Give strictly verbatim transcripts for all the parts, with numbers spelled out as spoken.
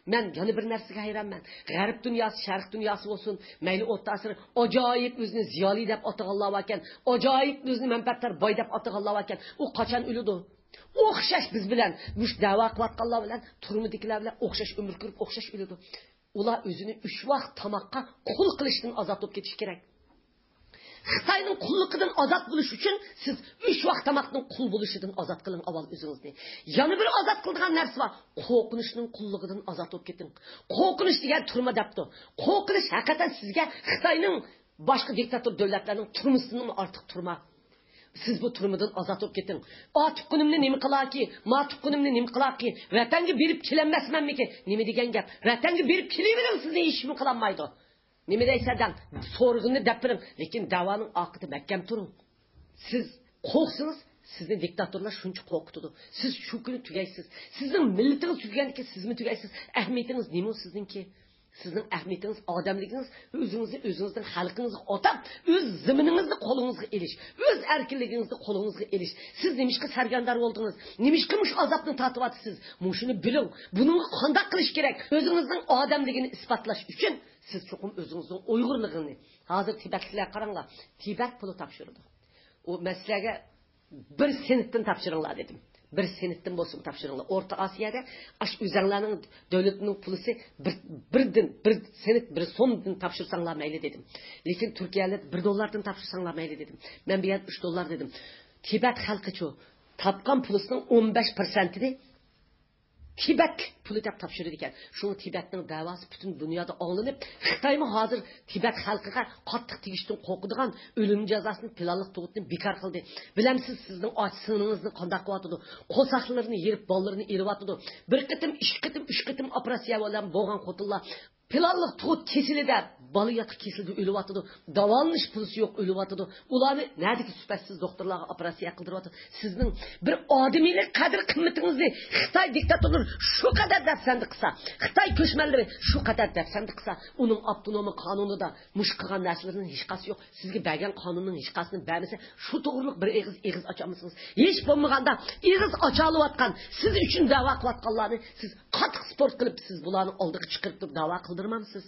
Men yana bir narsaga hayronman. G'arb dunyosi, sharq dunyosi bo'lsin, mayli o'rta asr ajoyib o'zini ziyoli deb ataganlar ekan, ajoyib o'zini manfaatlar boy deb ataganlar ekan. U qachon o'ladi? O'xshash biz bilan, mush da'vo qilayotganlar bilan, turmudikilar bilan o'xshash umr ko'rib, o'xshash o'ladi. Ular o'zini uch vaqt tamoqqa qul qilishdan ozod bo'lib ketish kerak. Xitoyning qulliqidan ozod bo'lish uchun siz uch vaqt tamoqning qul bo'lishidan ozod qiling avval o'zingizni. Yana bir ozod qiladigan narsa bor. Qo'rqinishning qulligidan ozod bo'lib keting. Qo'rqinish degan turma debdi. Qo'rqinish haqiqatan sizga Xitoyning boshqa diktator davlatlarning turmusidan ortiq turma. Siz bu turmadan ozod bo'lib keting. Otiqqunimni nima qilaki, matiqqunimni nima qilaki, vatanga berib kelinmasmanmiki? Nima degan gap? Vatanga berib kelayvering, sizni hech kim qila olmaydi. Nima deysadan so'rg'ini deb biring, lekin da'voning oqiti mahkam turing. Siz qo'rqsangiz, sizni diktatorlar shuncha qo'rqitadi. Siz shu kuni tugaysiz. Sizning millatingiz tugaganki, sizmi tugaysiz. Ahmiyatingiz nima sizningki? Sizning ahmiyatingiz, odamligingiz, o'zingizni, o'zingizning xalqingizni otab, o'z ziminingizni qo'lingizga elish, o'z erkinligingizni qo'lingizga elish. Siz nimishqa sargandar bo'ldingiz? Nimishqa mush azobni tortyapsiz? Mushuni biling. Buning qanday qilish kerak? O'zingizning odamligini isbotlash uchun siz cho'qim o'zingizning Uyg'urligini, hozir Tibetliklar qaranglar, Tibet puli topshirdi. O masalaga bir senatdan topshiringlar dedim. Bir senatdan bo'lsin topshiringlar. O'rta Osiyoda ash o'zinglarning davlatining pulisi bir birdan bir senat bir so'mdan topshirsanglar mayli dedim. Lekin Turkiyalik bir dollardan topshirsanglar mayli dedim. Men bu yerda uch dollar dedim. Tibet xalqichu topgan pulisining o'n besh foizini Tibet puli deb topshirdi ekan. Shu Tibetning da'vosi butun dunyoda anglanib, Xitoymi hozir Tibet xalqiga qattiq tegishdan qo'rqadigan o'lim jazosini planliq tug'itni bekor qildi. Bilamsiz, sizning och siningizni qanday qilyotdi? Qo'saqlarini yerib, bolalarini eriyotdi. Bir qitim, ikki qitim, uch qitim operatsiya bilan bo'lgan xotinlar planliq tug'it kesilida bola yotib kesildi, o'lyotdi. Davolanish pulisi yo'q, o'lyotdi. Ularni nədiki sifatsiz doktorlarga operatsiya qildiryapti. Sizning bir odamiylik qadr qimmatingizni Xitoy diktatorlari shu qadar dafsandi qilsa, Xitoy ko'chmanlari shu qadar dafsandi qilsa, uning avtonom qonunida mush qilgan narsalarning hech qasi yo'q. Sizga bergan qonunning hech qasini bermasa, shu to'g'riliq bir eg'iz eg'iz ochamisiz? Hech bo'lmaganda eg'iz ochalayotgan, siz uchun da'vo qilayotganlarni siz qattiq sport qilib, siz bularni oldiga chiqarib turib da'vo qildirmamsiz?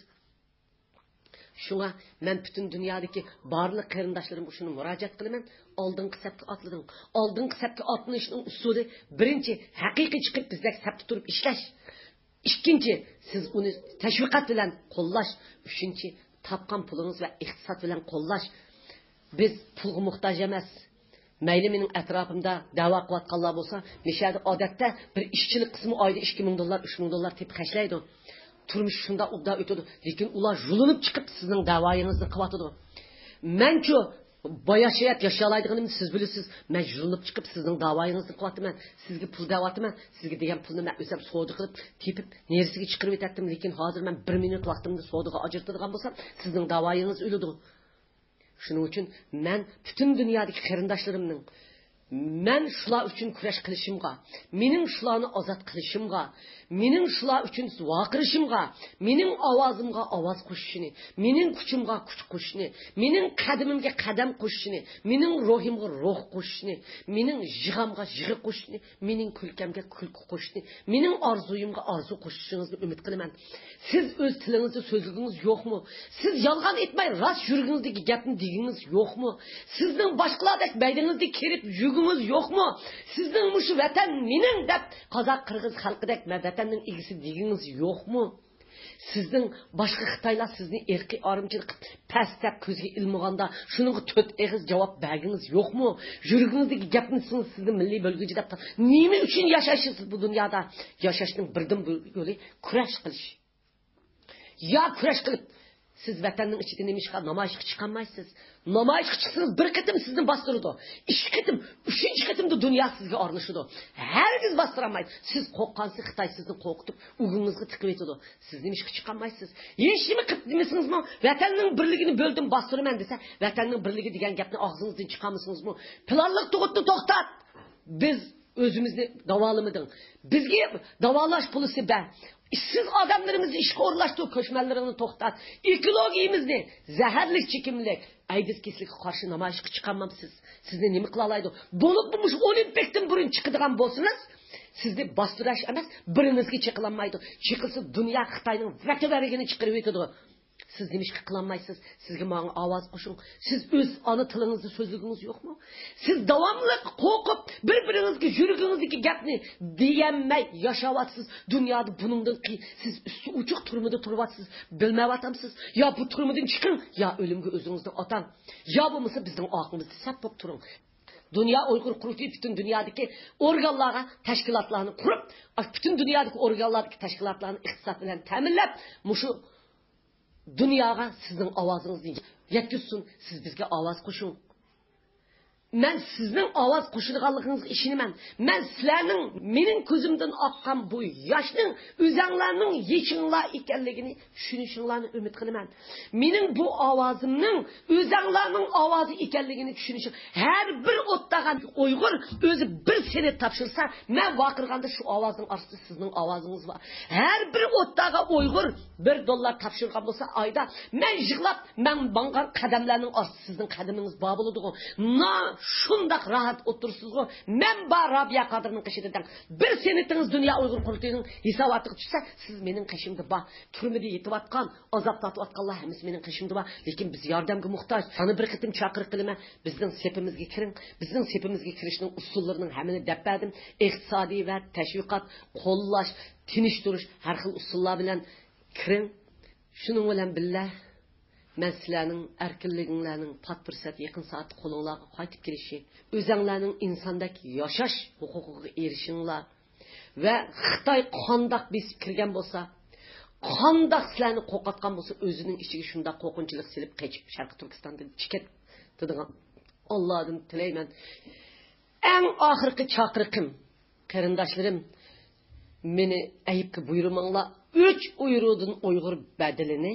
Şuna men bütün dünyadaki barliq qarindoshlarimga shuni murojaat qilaman. Oldingi sapga otlading. Oldingi sapga otlanishning usuli birinchi haqiqiy chiqib bizdek sapda turib ishlash. Ikkinchi siz uni tashviqot bilan qo'llash. Uchinchi topgan pulingiz va iqtisod bilan qo'llash. Biz pulga muhtoj emas. Mayli mening atrofimda da'vo qilayotganlar bo'lsa, mishada odatda bir ishchilik qismi oyda ikki ming dollar, uch ming dollar deb qashlaydi. Turmush shunda udda o'tadi, lekin ular yulinib chiqib sizning da'voyingizni qilyotdi. Men-ku boyashayat yashalaydiganimni siz bilasiz. Men yulinib chiqib sizning da'voyingizni qilyapman. Sizga pul da'votiman. Sizga degan pulni men o'zim savdo qilib, tepib, nersiga chiqarib o'tdim, lekin hozir men bir minut vaqtimni savdoga ajratadigan bo'lsam, sizning da'voyingiz o'ladi. Shuning uchun men butun dunyodagi qarindoshlarimning men shular uchun kurash qilishimga, mening shularni ozod qilishimga, mening shular uchun vaqirishimga, mening ovozimga ovoz qo'shishini, mening kuchimga kuch qo'shishini, mening qadamimga qadam qo'shishini, mening ruhimga ruh qo'shishini, mening jig'amga jig'i qo'shishini, mening kulkamga kulki qo'shishini, mening orzuyimga orzu qo'shishingizni umid qilaman. Siz o'z tilingizni so'zligingiz yo'qmi? Siz yolg'on aytmay rost yurgingizdagi gapni degingiz yo'qmi? Sizning boshqalardek baydingizga kirib yurgingiz yo'qmi? Sizning mushu vatan mening deb qozoq qirg'iz xalqidek vatanning egisi degingiz yo'qmi? Sizning boshqa Xitoylar sizni erkiy orimchilik pastab ko'zga ilmaganda shuningga to'rt eg'iz javob bergingiz yo'qmi? Yurgingizdagi gapni sizni milliy bo'lguchi deb nima uchun yashaysiz bu dunyoda? Yashashning birdan bir yo'li kurash qilish. Ya kurash qilib siz vatanning ichida nimishqa namoyishga chiqolmaysiz. Namoyishga chiqsangiz bir qitim sizni bostiradi. Ikki qitim, uchinchi qitimda dunyo sizga orlashadi. Hargiz bostirolmaydi. Siz qo'rqqansiz Xitoy sizni qo'rqitib, o'g'ingizga tiqib etadi. Siz nimishqa chiqolmaysiz. Hech nima qilib demasingizmi? Vatanning birligini bo'ldim, bostiraman desa, vatanning birligi degan gapni og'zingizdan chiqarmasingizmi? Planliq tug'utni to'xtat. Biz o'zimizni davolamadik. Bizga davolash pulisi ber. Siz odamlarimizni ishga o'rlashtirib, ko'chmanlarini to'xtat. Ekologiyamizni zaharlik chekimlik, aydis keslikka qarshi namoyishga chiqamamsiz. Sizni nima qila oladi? Bo'lib bu Olimpikdan burun chiqadigan bo'lsangiz, Sizni bastirash emas, biringizga chiqilmaydi. Chiqilsa dunyo Xitoyning vakillarini chiqarib yetadi. Siz nimishqa qilolmaysiz? Sizga menga ovoz qo'shing. Siz o'z ona tilingizni so'zligingiz yo'qmi? Siz davomli qo'rqib, bir-biringizga yuragingizdagi gapni deyanmay yashayapsiz. Dunyoda buningdan siz usti uchuq turmida turibsiz. Bilmayapsiz. Yo bu turmidan chiqing, yo o'limga o'zingizni otang. Yo bo'lmasa bizning oqimizda sap bo'lib turing. Dünya Uyghur Kurultayı bütün dünyadaki organlara, teşkilatlarını kurup, bütün dünyadaki organlardaki teşkilatlarını iktisat bilen teminlep, muşu dünyaya sizin avazınızı yetkizsin, siz bizge avaz koşun. Ben sizin avaz koşulganlığınız işini ben, ben sizlerin, benim közümden akkan bu yaşının, üzerlerinin yeşinler ikenliğini, düşünüşünlerini ümit kılımen. Benim bu avazımın, üzerlerinin avazı ikenliğini düşünüşün. Her bir ottağın Uygur, özü bir senet tapşırsa, ben vakırganda şu avazın arasında sizin avazınız var. Her bir ottağa Uygur, bir dolar tapşırgan olsa ayda, ben jıglap, ben bankan kademlerinin arasında sizin kademiniz babılıdır. Na, şundak rahat oturursunuz o. Men bar Rabia Kadır'ın kışıdıdan. Bir senetiniz Dünya Uygur Kurultayı'nın hisabatı düşse, siz benim kışımda ba. Türmede yetip atkan, azap tatı atkanlar hemiz benim kışımda ba. Lekin biz yardımga muhtaç. Sana bir kıtım çakırık kılma. Bizden sepimizge kirin. Bizden sepimizge kirişinin usullarının hemini deppedim. İktisadi ve teşvikat, kollaş, tiniş duruş, her xil usullar bilen kirin. Şunun bilen billah. Men sizlerning erkinliginlerning pat fursat yaqin soat qo'linglarga qaytib kelishi, o'zinglarning insondak yashash huquqiga erishinglar va Xitoy qandoq besib kirgan bo'lsa, qandoq sizlarni qo'rqatgan bo'lsa, o'zining ichiga shunday qo'rqinchlik silib qochib Sharq Turkistondan chiqib turadigan Allohdan tilayman. Eng oxirgi chaqiriqim, qarindoshlarim, meni ayibga buyurmanglar. uch uyrudan Uyg'ur badilini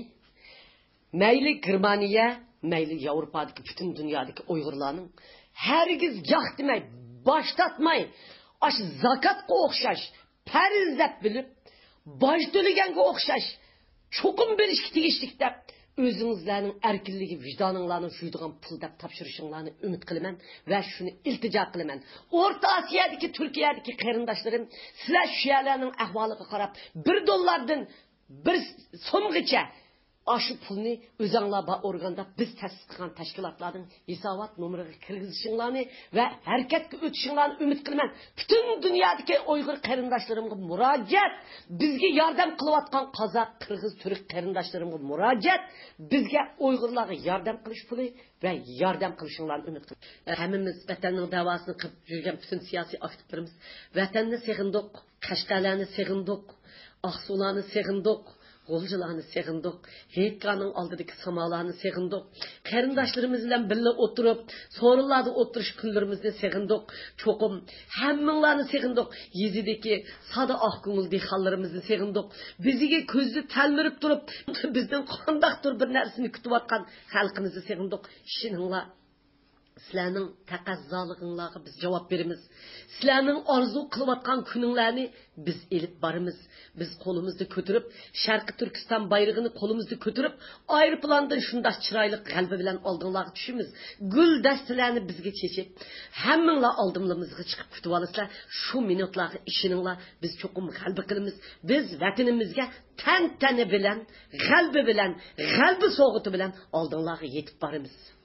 Meyli Germaniya, meyli Avrupa'daki bütün dünyadaki Uygurlarının hergiz yaq demey, başlatmay, aş zakatga o'xshash, farzlab bilib, bosh to'laganga o'xshash, cho'qim berishga tegishlik deb o'zingizlarning erkinligi, vijdoninglarni suydigan pul deb topshirishinglarni umid qilaman va shuni iltijo qilaman. O'rta Osiyodagi, Turkiyadagi qarindoshlarim, sizlar shu yerlarning ahvoliga qarab, bir dollardan bir so'mgacha aşı pulni o'zinglar ba organda biz ta'sis qilgan tashkilotlarning hisobot nomeriga kirgizishinglarni va harakatga o'tishinglarni umid qilaman. Butun dunyodagi Uyg'ur qarindoshlarimga murojaat, bizga yordam qilayotgan qozoq, qirg'iz, turk qarindoshlarimga murojaat, bizga Uyg'urlarga yordam qilish puli va yordam qilishinglarni umid qilaman. Hammamiz vatanning davosini qilib yurgan bütün siyosiy aktivlarimiz vatanni seg'indik, Qashqalarni seg'indik, Aqsularni seg'indik, G'uljilarni seg'indik, Heykanning oldidagi samolarni seg'indik, qarindoshlarimiz bilan birga o'tirib, so'rinlarda o'tirish kunlarimizni seg'indik, cho'qim hammanglarni seg'indik, yezidagi sada oq ko'ngil dehqonlarimizni seg'indik, bizga ko'zni talmirib turib, bizdan qandaqdir bir narsani kutayotgan xalqimizni seg'indik. Shininglar sizlarning taqazzoliginglarga biz javob beramiz. Sizlarning orzu qilayotgan kuninglarni biz elib boramiz. Biz qo'limizda ko'tarib, Sharqi Turkiston bayrog'ini qo'limizda ko'tarib, aeroplandan shunday chiroyli g'alba bilan oldinglarga tushimiz. Gul dastalarni bizga chechib, hammanglar oldimizga chiqib kutib olasizlar. Shu minutlarga ishoninglar, biz cho'qim g'alba qilamiz. Biz vatanimizga tantana bilan, g'alba bilan, g'alba so'g'iti bilan oldinglarga yetib boramiz.